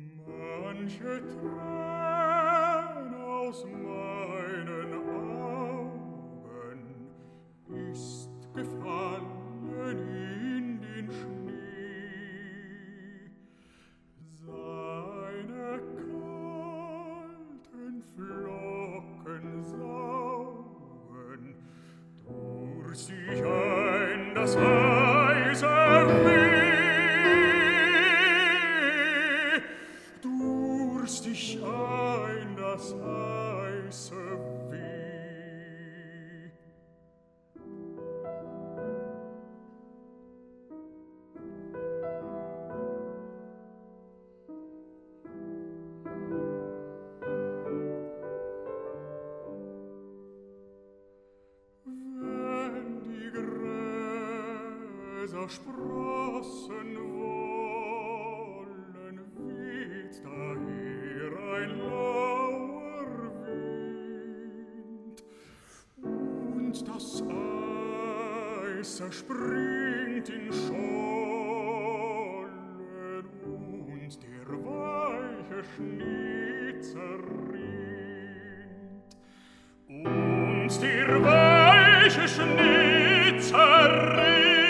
Manche Träne aus meinen Augen ist gefallen in den Schnee. Seine kalten Flocken saugen durstig ein das heiße Weh, durstig ein das heiße Weh. Wenn die Gräser sprossen wollen, weht daher ein lauer Wind, und das Eis zerspringt in Schollen, und der weiche Schnee zerrinnt, und der weiche Schnee zerrinnt.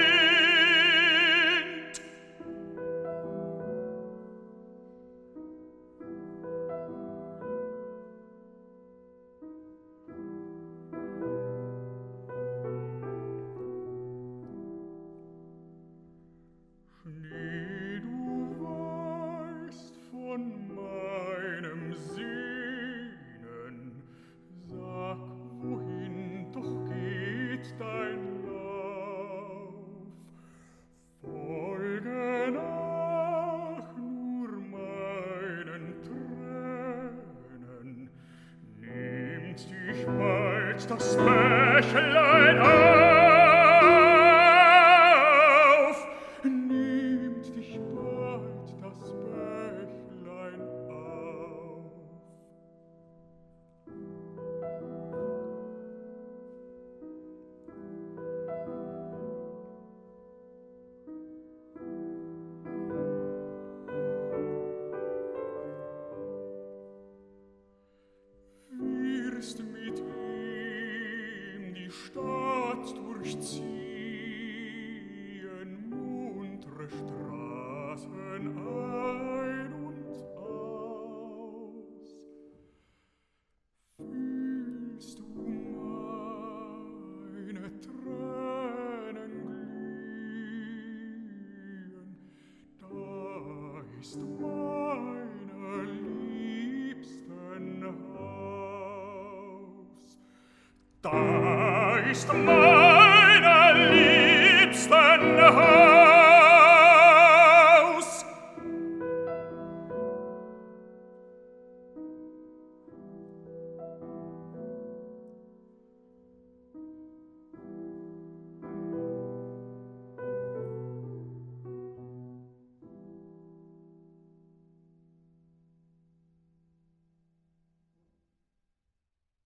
Schnee, du weißt von meinem Sehnen, sag, wohin doch geht dein Lauf? Folge nach nur meinen Tränen, nimmt dich bald das Bächlein auf, nimmt dich bald das Bächlein auf. Wirst mit ihm die Stadt durchziehen, muntre Straßen ein und aus. Fühlst du meine Tränen glühen, da ist meine Liebsten Haus. Da ist mein